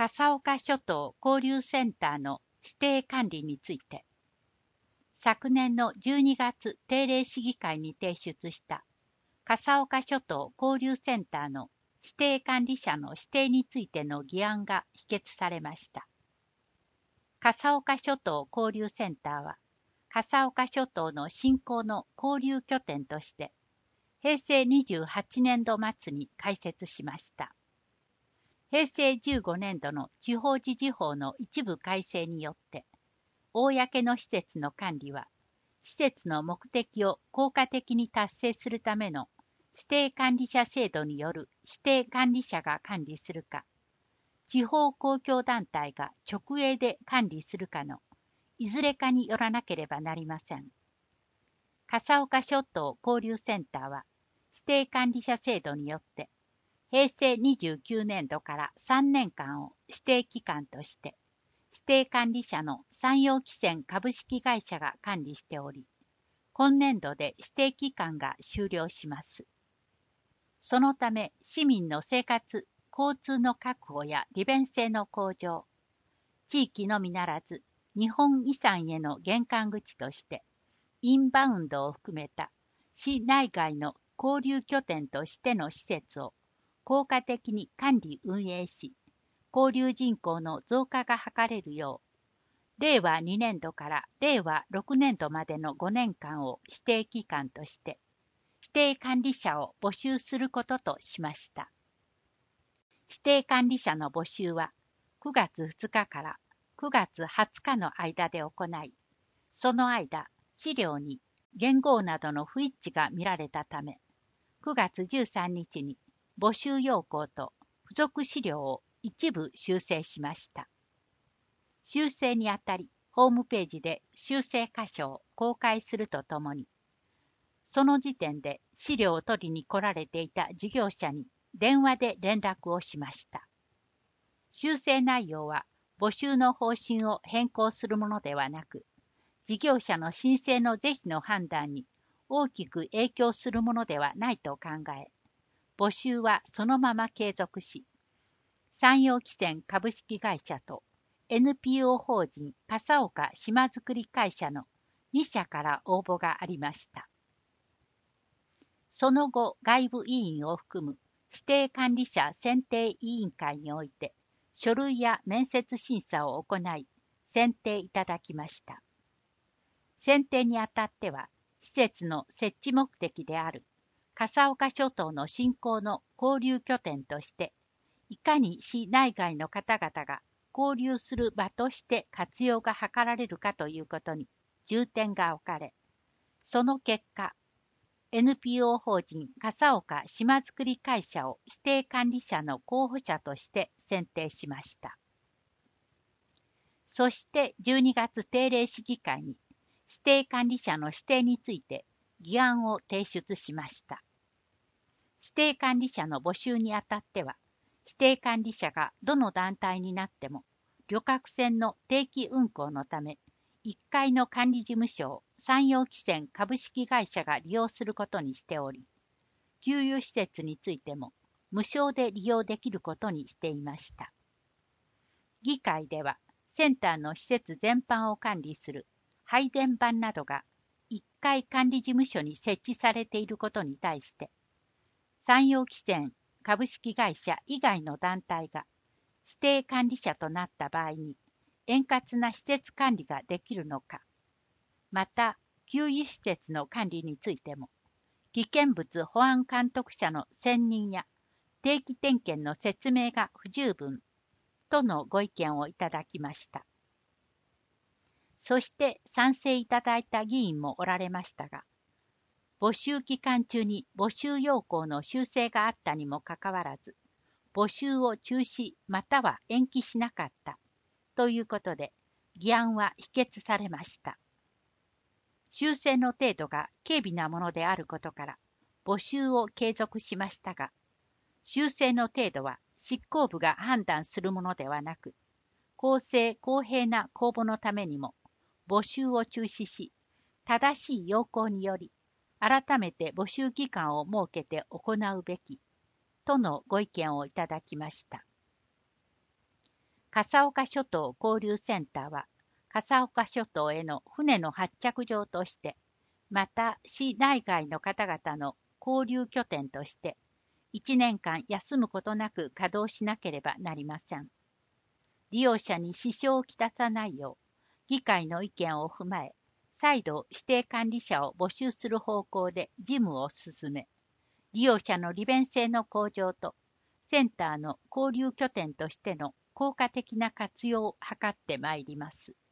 笠岡諸島交流センターの指定管理について、昨年の12月定例市議会に提出した笠岡諸島交流センターの指定管理者の指定についての議案が否決されました。笠岡諸島交流センターは、笠岡諸島の振興の交流拠点として、平成28年度末に開設しました。平成15年度の地方自治法の一部改正によって、公の施設の管理は、施設の目的を効果的に達成するための指定管理者制度による指定管理者が管理するか、地方公共団体が直営で管理するかのいずれかによらなければなりません。笠岡諸島交流センターは、指定管理者制度によって、平成29年度から3年間を指定期間として、指定管理者の山陽汽船株式会社が管理しており、今年度で指定期間が終了します。そのため、市民の生活、交通の確保や利便性の向上、地域のみならず、日本遺産への玄関口として、インバウンドを含めた市内外の交流拠点としての施設を効果的に管理運営し、交流人口の増加が図れるよう、令和2年度から令和6年度までの5年間を指定期間として、指定管理者を募集することとしました。指定管理者の募集は9月2日から9月20日の間で行い、その間、資料に元号などの不一致が見られたため、9月13日に募集要項と付属資料を一部修正しました。修正にあたり、ホームページで修正箇所を公開するとともに、その時点で資料を取りに来られていた事業者に電話で連絡をしました。修正内容は募集の方針を変更するものではなく、事業者の申請の是非の判断に大きく影響するものではないと考え、募集はそのまま継続し、山陽汽船株式会社と NPO 法人笠岡島づくり会社の2社から応募がありました。その後、外部委員を含む指定管理者選定委員会において、書類や面接審査を行い、選定いただきました。選定にあたっては、施設の設置目的である笠岡諸島の振興の交流拠点として、いかに市内外の方々が交流する場として活用が図られるかということに重点が置かれ、その結果、NPO 法人笠岡島づくり会社を指定管理者の候補者として選定しました。そして12月定例市議会に指定管理者の指定について議案を提出しました。指定管理者の募集にあたっては、指定管理者がどの団体になっても、旅客船の定期運航のため、1階の管理事務所を山陽汽船株式会社が利用することにしており、給油施設についても無償で利用できることにしていました。議会では、センターの施設全般を管理する配電盤などが1階管理事務所に設置されていることに対して、山陽汽船株式会社以外の団体が指定管理者となった場合に円滑な施設管理ができるのか、また給油施設の管理についても危険物保安監督者の選任や定期点検の説明が不十分とのご意見をいただきました。そして賛成いただいた議員もおられましたが、募集期間中に募集要項の修正があったにもかかわらず、募集を中止または延期しなかったということで、議案は否決されました。修正の程度が軽微なものであることから、募集を継続しましたが、修正の程度は執行部が判断するものではなく、公正公平な公募のためにも、募集を中止し、正しい要項により、改めて募集期間を設けて行うべきとのご意見をいただきました。 笠岡諸島交流センターは、笠岡諸島への船の発着場として、また市内外の方々の交流拠点として、1年間休むことなく稼働しなければなりません。利用者に支障をきたさないよう、議会の意見を踏まえ、再度指定管理者を募集する方向で事務を進め、利用者の利便性の向上と、センターの交流拠点としての効果的な活用を図ってまいります。